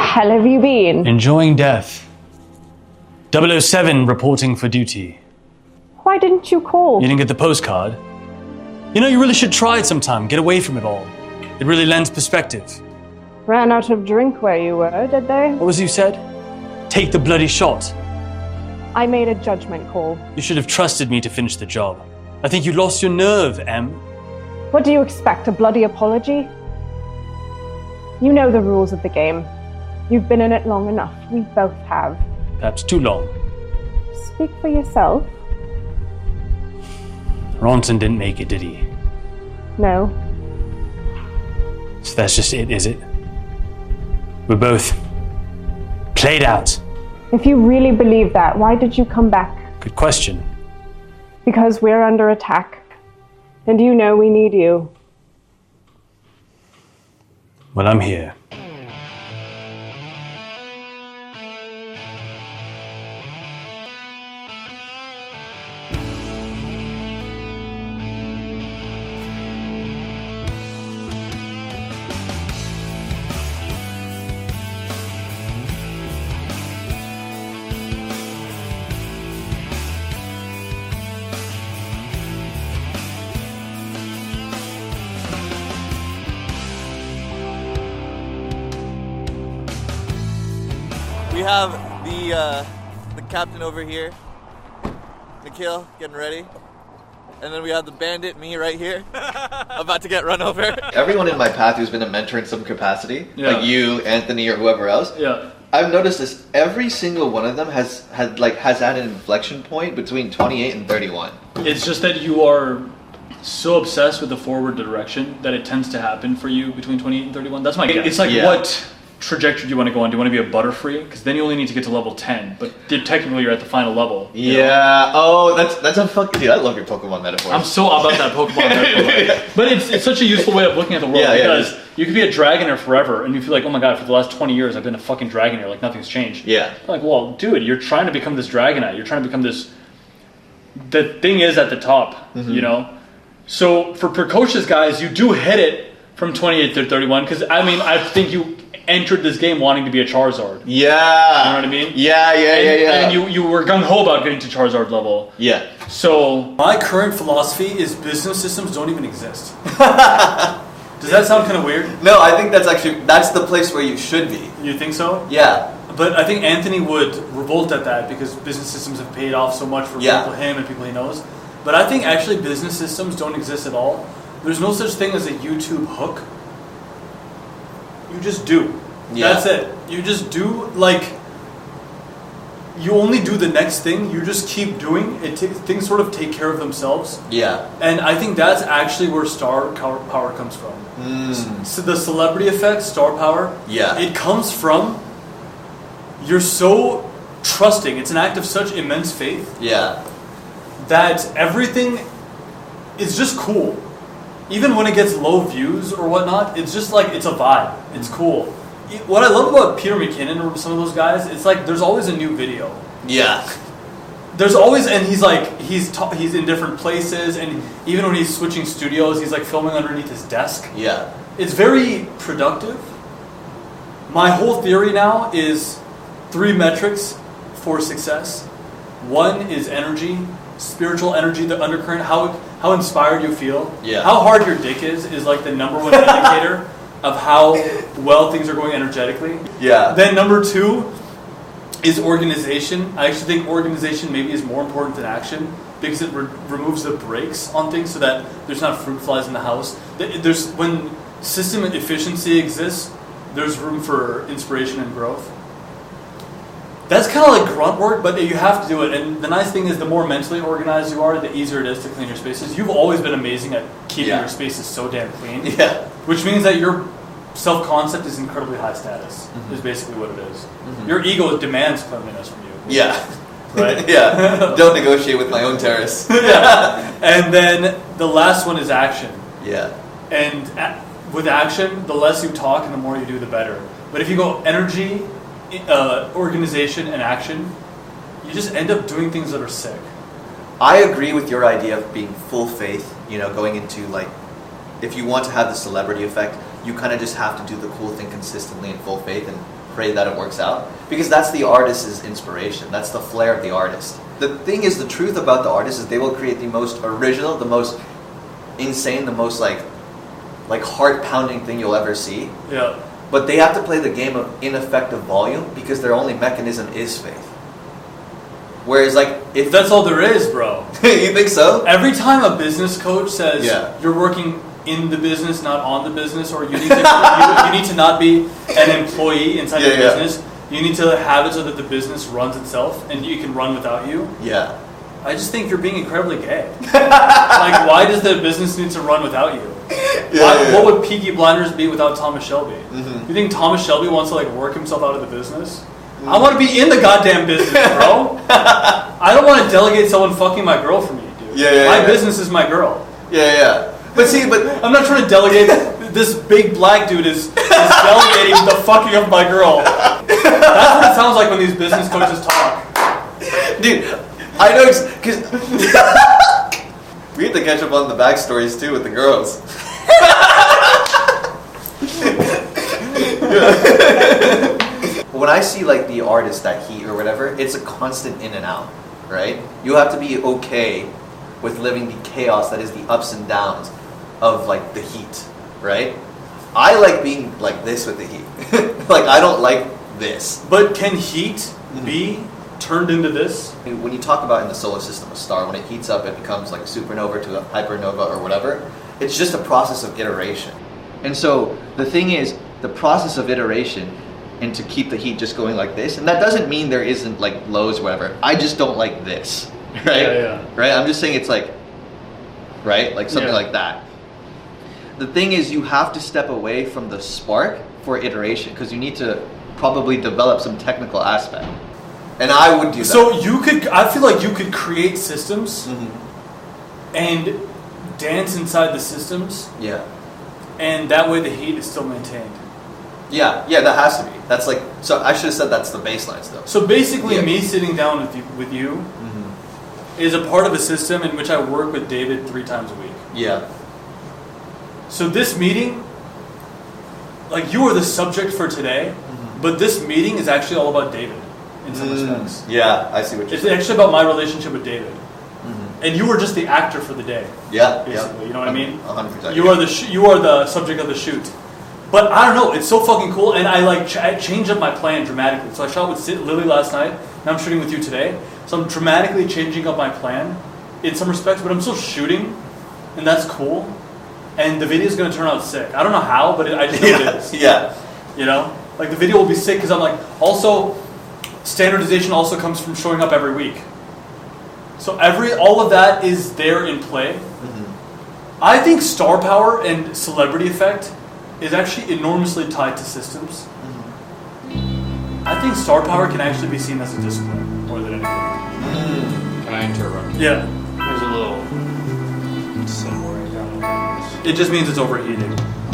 hell have you been? Enjoying death. 007 reporting for duty. Why didn't you call? You didn't get the postcard? You know, you really should try it sometime. Get away from it all. It really lends perspective. Ran out of drink where you were, did they? What was it you said? Take the bloody shot. I made a judgment call. You should have trusted me to finish the job. I think you lost your nerve, Em. What do you expect, a bloody apology? You know the rules of the game. You've been in it long enough. We both have. Perhaps too long. Speak for yourself. Ronson didn't make it, did he? No. So that's just it, is it? We're both played out. If you really believe that, why did you come back? Good question. Because we're under attack. And you know we need you. Well, I'm here. We have the captain over here, Nikhil, getting ready. And then we have the bandit, me right here, about to get run over. Everyone in my path who's been a mentor in some capacity, like you, Anthony, or whoever else, I've noticed this. Every single one of them has had an inflection point between 28 and 31. It's just that you are so obsessed with the forward direction that it tends to happen for you between 28 and 31. That's my guess. It's like what trajectory do you want to go on? Do you want to be a Butterfree? Because then you only need to get to level 10, but technically you're at the final level. Yeah. Oh, that's a fucking dude. I love your Pokemon metaphor. I'm so about that Pokemon metaphor. But it's such a useful way of looking at the world because you could be a Dragonair forever and you feel like, oh my god, for the last 20 years I've been a fucking Dragonair, like nothing's changed. Yeah. Like, well, dude, you're trying to become this Dragonite. You're trying to become this. The thing is at the top, you know. So for precocious guys, you do hit it from 28 to 31 because I think you entered this game wanting to be a Charizard. Yeah. You know what I mean? Yeah. And you were gung-ho about getting to Charizard level. Yeah. So my current philosophy is business systems don't even exist. Does that sound kind of weird? No, I think that's the place where you should be. You think so? Yeah. But I think Anthony would revolt at that because business systems have paid off so much for people him and people he knows. But I think actually business systems don't exist at all. There's no such thing as a YouTube hook. You just do. Yeah. That's it. You just do, like, you only do the next thing. You just keep doing it. Things sort of take care of themselves. Yeah. And I think that's actually where star power comes from. So the celebrity effect, star power, it comes from you're so trusting. It's an act of such immense faith. Yeah. That everything is just cool. Even when it gets low views or whatnot, it's just like, it's a vibe. It's cool. What I love about Peter McKinnon or some of those guys, it's like there's always a new video. Yeah. There's always, and he's like, he's in different places, and even when he's switching studios, he's like filming underneath his desk. Yeah. It's very productive. My whole theory now is 3 metrics for success. 1 is energy, spiritual energy, the undercurrent, how inspired you feel. Yeah. How hard your dick is like the number 1 indicator of how well things are going energetically. Yeah. Then number 2 is organization. I actually think organization maybe is more important than action because it removes the brakes on things so that there's not fruit flies in the house. When system efficiency exists, there's room for inspiration and growth. That's kind of like grunt work, but you have to do it. And the nice thing is the more mentally organized you are, the easier it is to clean your spaces. You've always been amazing at keeping your spaces so damn clean. Yeah. Which means that your self-concept is incredibly high status, is basically what it is. Your ego demands cleanliness from you. Yeah. Right? Yeah. Don't negotiate with my own terrace. Yeah. And then the last one is action. Yeah. And with action, the less you talk and the more you do, the better. But if you go energy, organization, and action, you just end up doing things that are sick. I agree with your idea of being full faith, going into, like, if you want to have the celebrity effect, you kind of just have to do the cool thing consistently in full faith and pray that it works out. Because that's the artist's inspiration. That's the flair of the artist. The thing is, the truth about the artist is they will create the most original, the most insane, the most like heart-pounding thing you'll ever see. Yeah. But they have to play the game of ineffective volume because their only mechanism is faith. Whereas, like, if that's all there is, bro. You think so? Every time a business coach says you're working in the business, not on the business, or you need to you need to not be an employee inside the business. You need to have it so that the business runs itself and you can run without you. Yeah. I just think you're being incredibly gay. Like, why does the business need to run without you? What would Peaky Blinders be without Thomas Shelby? Mm-hmm. You think Thomas Shelby wants to like work himself out of the business? I want to be in the goddamn business, bro. I don't want to delegate someone fucking my girl for me, dude. My business is my girl. But see, I'm not trying to delegate. This big black dude is delegating the fucking of my girl. That's what it sounds like when these business coaches talk. Dude, I know, because we have to catch up on the backstories too with the girls. When I see like the artist at Heat or whatever, it's a constant in and out, right? You have to be okay with living the chaos that is the ups and downs of like the Heat, right? I like being like this with the Heat. Like, I don't like this. But can Heat be turned into this? When you talk about in the solar system a star, when it heats up, it becomes like a supernova to a hypernova or whatever. It's just a process of iteration. And so the thing is, the process of iteration, and to keep the Heat just going like this, and that doesn't mean there isn't like lows or whatever. I just don't like this, right? Right? I'm just saying it's like, right? Like something like that. The thing is, you have to step away from the spark for iteration, because you need to probably develop some technical aspect. And I would do that. So I feel like you could create systems and dance inside the systems. Yeah. And that way the Heat is still maintained. Yeah, that has to be. That's like, so I should have said that's the baseline stuff. So basically me sitting down with you is a part of a system in which I work with David 3 times a week. Yeah. So this meeting, like, you are the subject for today, but this meeting is actually all about David in some respects. Yeah, I see what you're saying. It's actually about my relationship with David. And you are just the actor for the day. Yeah. Basically, you know what I mean? 100%. You are the subject of the shoot. But I don't know, it's so fucking cool, and I like I changed up my plan dramatically. So I shot with Lily last night, and I'm shooting with you today. So I'm dramatically changing up my plan in some respects, but I'm still shooting, and that's cool. And the video is going to turn out sick. I don't know how, but I just know it is. Yeah. You know? Like, the video will be sick because I'm like, also, standardization also comes from showing up every week. So all of that is there in play. I think star power and celebrity effect is actually enormously tied to systems. I think star power can actually be seen as a discipline more than anything. Can I interrupt? Yeah. There's a little somewhere down. It just means it's overheating.